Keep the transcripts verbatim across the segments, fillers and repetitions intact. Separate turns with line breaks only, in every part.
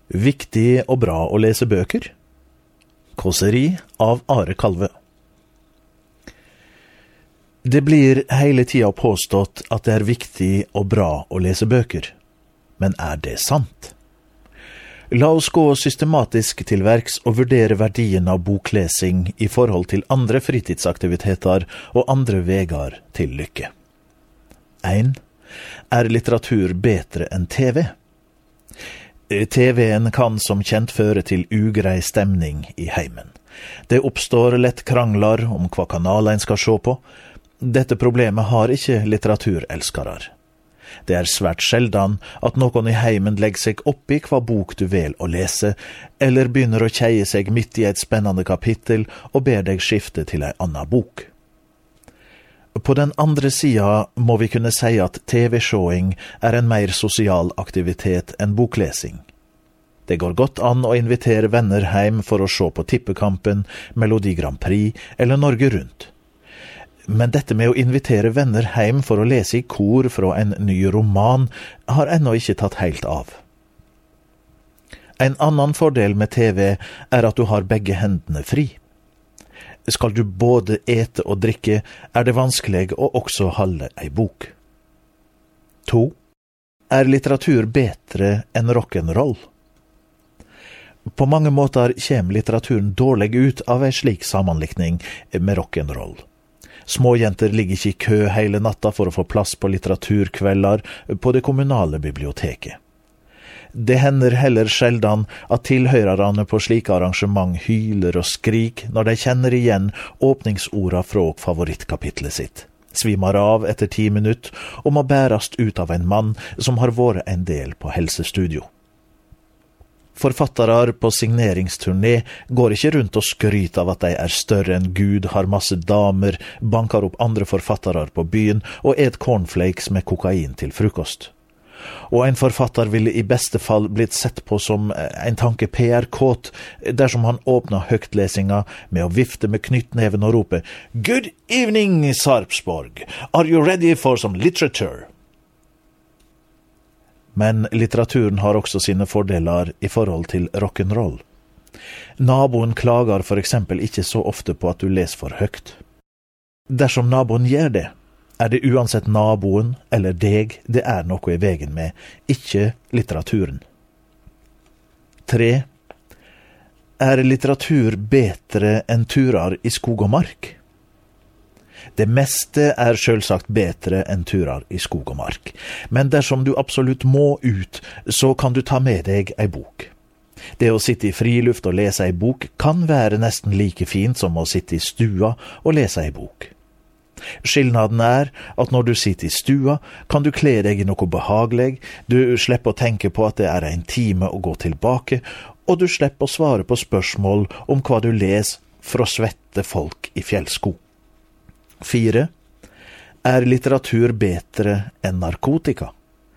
Viktig og bra å lese bøker. Kåseri av Are Kalve. Det blir hele tida påstått at det er viktig og bra å lese bøker. Men er det sant? La oss gå systematisk til verks og vurdere verdien av boklesing i forhold til andre fritidsaktiviteter og andre vegar til lykke. en. Er litteratur bedre enn T V? T V-en kan som kjent føre til ugrei stemning i heimen. Det oppstår lett kranglar om hva kanal en skal se på. Dette problemet har ikke litteraturelskarar. Det er svært sjeldan at noen i heimen legger seg opp i hva bok du vel å lese, eller begynner å kjeie seg midt i et spennende kapittel og ber deg skifte til en annen bok. På den andre sida må vi kunne si at T V-showing er en mer sosial aktivitet enn boklesing. Det går godt an å invitere venner heim for å se på tippekampen, Melodi Grand Prix eller Norge Rundt. Men dette med å invitere venner heim for å lese i kor fra en ny roman har ennå ikke tatt helt av. En annen fordel med T V er at du har begge hendene fri. Skal du både ete og drikke, er det vanskelig å også holde ei bok. to. Er litteratur bedre enn rock'n'roll? På mange måter kommer litteraturen dårlig ut av ei slik sammenlikning med rock'n'roll. Småjenter ligger ikke i kø hele natta for å få plass på litteraturkvelder på det kommunale biblioteket. Det hender heller sjeldan at tilhørerne på slike arrangement hyler og skrik når de kjenner igjen åpningsorda fra favorittkapitlet sitt, svimar av etter ti minutt og må bærast ut av en mann som har vært en del på helsestudio. Forfattere på signeringsturné går ikke rundt og skryter av at de er større enn Gud, har masse damer, banker opp andre forfattere på byen og et cornflakes med kokain til frokost. Og en forfatter ville i beste fall blitt sett på som en tanke P R-kåt dersom han åpna høgtlesinga med å vifte med knyttneven og rope «Good evening, Sarpsborg! Are you ready for some literature?» Men litteraturen har også sine fordeler i forhold til rock'n'roll. Naboen klager for eksempel ikke så ofte på at du leser for høgt. Dersom naboen gjør det, er det uansett naboen eller deg det er noe i vegen med, ikke litteraturen. tre. Er litteratur bedre enn turer i skog og mark? Det meste er selvsagt bedre enn turer i skog og mark, men dersom du absolutt må ut, så kan du ta med deg ei bok. Det å sitte i friluft og lese ei bok kan være nesten like fint som å sitte i stua og lese ei bok. Skillnaden er at når du sitter i stua, kan du kle deg i noe behagelig, du slipper å tenke på at det er en time å gå tilbake, og du slipper å svare på spørsmål om hva du leser fra svette folk i fjellsko. fire. Er litteratur bedre enn narkotika?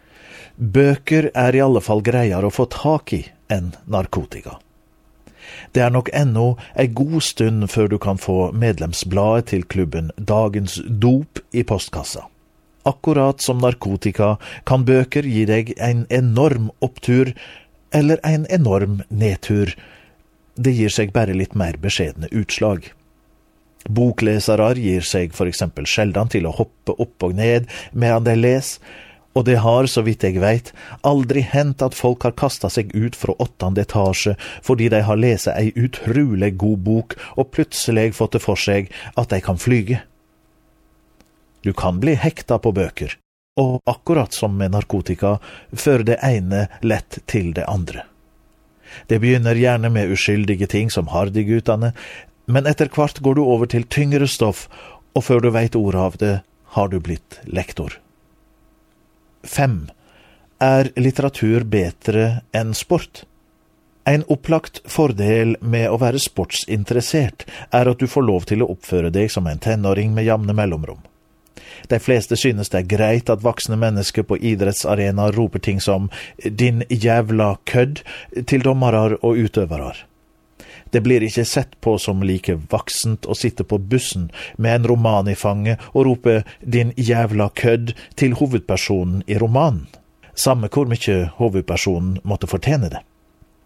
Bøker er i alle fall greiere å få tak i enn narkotika. Det er nok ennå en god stund før du kan få medlemsbladet til klubben Dagens Dop i postkassa. Akkurat som narkotika kan bøker gi deg en enorm opptur eller en enorm nedtur. Det gir seg bare litt mer beskjedne utslag. Boklesere gir seg for eksempel sjeldan til å hoppe opp og ned medan de leser, og det har, så vidt jeg vet, aldri hendt at folk har kastet seg ut fra åttende etasje fordi de har lest ei utrolig god bok og plutselig fått det for seg at de kan flyge. Du kan bli hekta på bøker, og akkurat som med narkotika, fører det ene lett til det andre. Det begynner gjerne med uskyldige ting som hardigutane, men etter hvert går du over til tyngre stoff, og før du vet ordet av det, har du blitt lektor. fem. Er litteratur bedre enn sport? En opplagt fordel med å være sportsinteressert er at du får lov til å oppføre deg som en tenåring med jamne mellomrom. De fleste synes det er greit at voksne mennesker på idrettsarena roper ting som «din jævla kødd» til dommere og utøvere. Det blir ikke sett på som like vaksent å sitte på bussen med en roman i fanget og rope «din jævla kødd» til hovedpersonen i romanen, samme hvor mye hovedpersonen måtte fortjene det.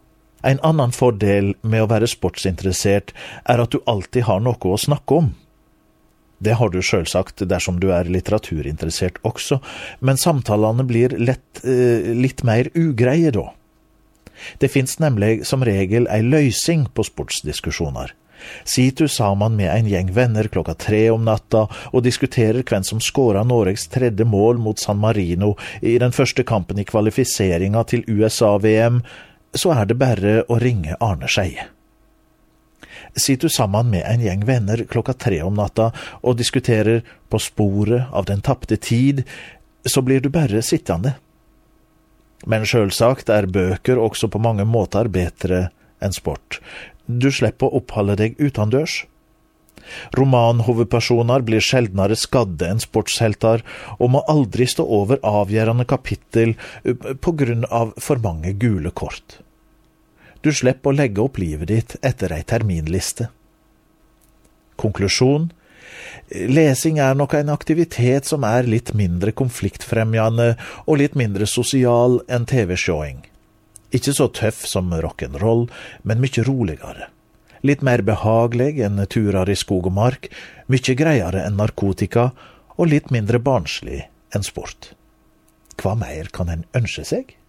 En annen fordel med å være sportsinteressert er at du alltid har noe å snakke om. Det har du selvsagt dersom du er litteraturinteressert også, men samtalene blir lett, eh, litt mer ugreie da. Det finnes nemlig som regel ei løsning på sportsdiskusjoner. Sitter du sammen med en gjeng venner klokka tre om natta og diskuterer hvem som skåret Norges tredje mål mot San Marino i den første kampen i kvalifiseringa til U S A-V M, så er det bare å ringe Arne Skeie. Sitter du sammen med en gjeng venner klokka tre om natta og diskuterer på sporet av den tappte tid, så blir du bare sittende. Men selvsagt er bøker også på mange måter bedre enn sport. Du slipper å oppholde deg utendørs. Romanhovedpersoner blir sjeldnere skadde enn sportshelter og må aldri stå over avgjørende kapittel på grunn av for mange gule kort. Du slipper å legge opp livet ditt etter ei terminliste. Konklusjon: lesing er nok en aktivitet som er litt mindre konfliktfremjende og litt mindre sosial enn T V-showing. Ikke så tøff som rock'n'roll, men mye roligere. Litt mer behagelig enn turer i skog og mark, mye greiere enn narkotika, og litt mindre barnslig enn sport. Hva mer kan en ønske seg?